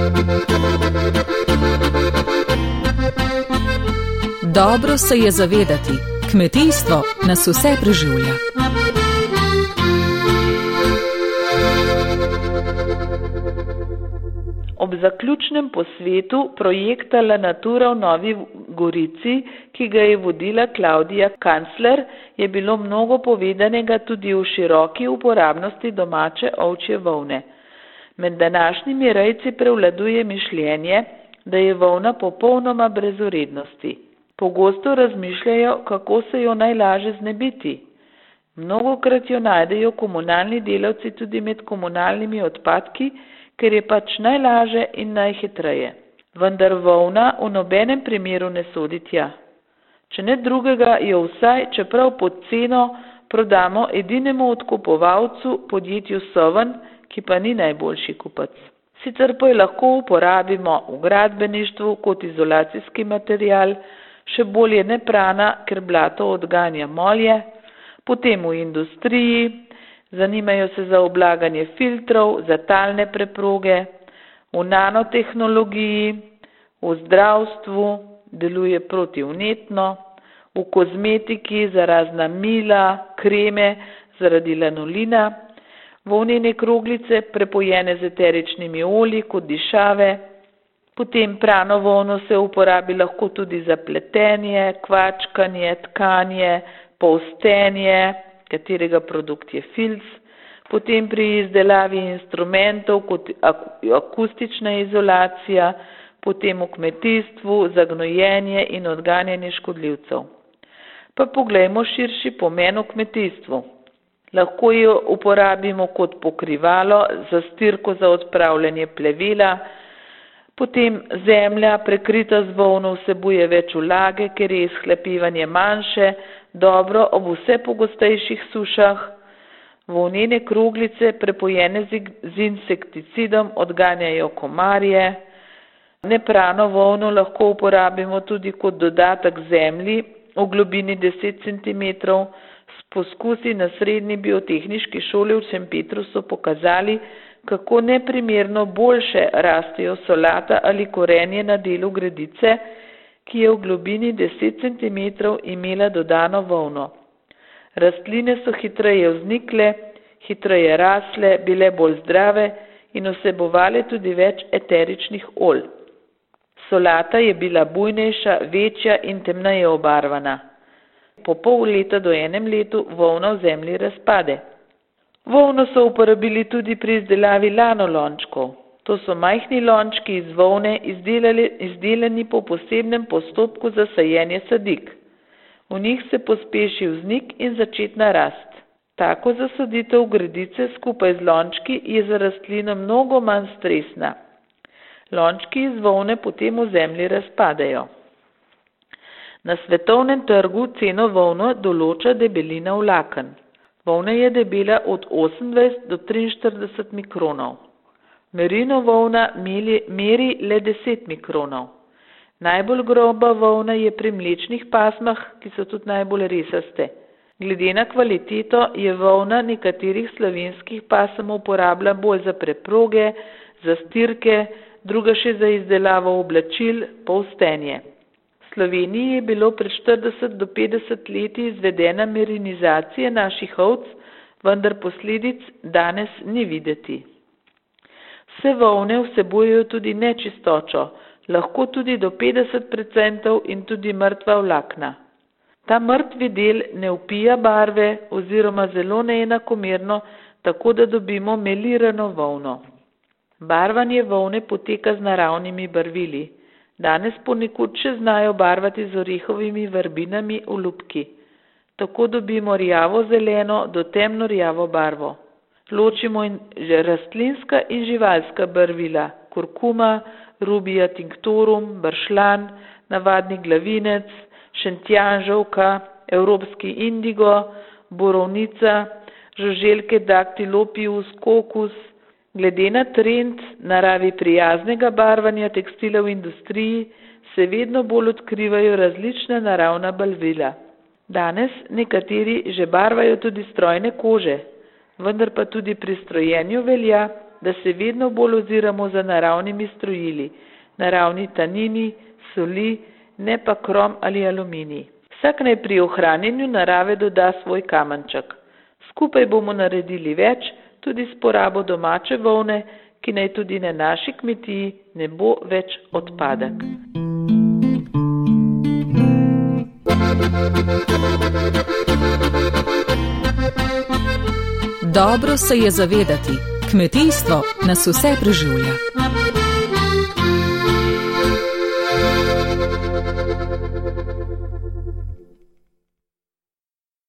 Dobro se je zavedati, kmetijstvo nas vse preživlja. Ob zaključnem posvetu projekta La Natura v Novi Gorici, ki ga je vodila Klaudija Kancler, je bilo mnogo povedanega tudi o široki uporabnosti domače ovčje volne. Med današnjimi rejci prevladuje mišljenje, da je volna popolnoma brez vrednosti. Pogosto razmišljajo, kako se jo najlažje znebiti. Mnogokrat jo najdejo komunalni delavci tudi med komunalnimi odpadki, ker je pač najlažje in najhitreje. Vendar volna v nobenem primeru ne sodi tja. Če ne drugega, jo vsaj, čeprav pod ceno, prodamo edinemu odkupovalcu, podjetju Soven, ki pa ni najboljši kupec. Sicer pa jo lahko uporabimo v gradbeništvu kot izolacijski material, še bolje neprana, ker blato odganja molje, potem v industriji, zanimajo se za oblaganje filtrov, za talne preproge, v nanotehnologiji, v zdravstvu, deluje protivnetno, v kozmetiki za razna mila, kreme zaradi lanolina, volnene kroglice prepojene z eteričnimi olji kot dišave, potem prano volno se uporabi lahko tudi za pletenje, kvačkanje, tkanje, polstenje, katerega produkt je filc, potem pri izdelavi instrumentov kot akustična izolacija, potem v kmetijstvu za gnojenje in odganjanje škodljivcev. Pa poglejmo širši pomen v kmetijstvu. Lahko jo uporabimo kot pokrivalo, za stirko za odpravljanje plevela, potem zemlja prekrita z volno vsebuje več vlage, ker je izhlapevanje manjše, dobro ob vse pogostejših sušah. Volnene kroglice prepojene z insekticidom odganjajo komarje. Neprano volno lahko uporabimo tudi kot dodatek zemlji v globini 10 cm. Poskusi na srednji biotehniški šoli v Šempetru so pokazali, kako neprimerno boljše rastejo solata ali korenje na delu gredice, ki je v globini 10 cm imela dodano volno. Rastline so hitreje vznikle, hitreje rasle, bile bolj zdrave in vsebovale tudi več eteričnih olj. Solata je bila bujnejša, večja in temneje obarvana. Po pol leta do enem letu volna v zemlji razpade. Volno so uporabili tudi pri izdelavi lanolončkov. To so majhni lončki iz volne, izdelani po posebnem postopku za sajenje sadik. V njih se pospeši vznik in začetna rast. Tako zasaditev gredice skupaj z lončki je za rastlino mnogo manj stresna. Lončki iz volne potem v zemlji razpadejo. Na svetovnem trgu ceno volno določa debelina vlaken. Volna je debela od 28 do 43 mikronov. Merino volna meri le 10 mikronov. Najbolj groba volna je pri mlečnih pasmah, ki so tudi najbolj resaste. Glede na kvaliteto je volna nekaterih slovenskih pasem uporablja bolj za preproge, za stirke, druga še za izdelavo oblačil, polstenje. V Sloveniji je bilo pred 40 do 50 leti izvedena merinizacija naših ovc, vendar posledic danes ni videti. Vse volne vsebujejo tudi nečistočo, lahko tudi do 50% in tudi mrtva vlakna. Ta mrtvi del ne vpija barve oziroma zelo neenakomerno, tako da dobimo melirano volno. Barvanje volne poteka z naravnimi barvili. Danes ponekod še znajo barvati z orehovimi vrbinami v lupki. Tako dobimo rjavo-zeleno do temno-rjavo barvo. Ločimo rastlinska in živalska barvila, kurkuma, rubia tinctorum, bršljan, navadni glavinec, šentjanževka, evropski indigo, borovnica, žuželke Dactylopius coccus. Glede na trend naravi prijaznega barvanja tekstila v industriji se vedno bolj odkrivajo različna naravna barvila. Danes nekateri že barvajo tudi strojne kože, vendar pa tudi pri strojenju velja, da se vedno bolj oziramo za naravnimi strojili, naravni tanini, soli, ne pa krom ali aluminij. Vsak naj pri ohranjenju narave doda svoj kamenček. Skupaj bomo naredili več, tudi s porabo domače volne, ki naj tudi na naši kmetiji ne bo več odpadek. Dobro se je zavedati, kmetijstvo nas vse preživlja.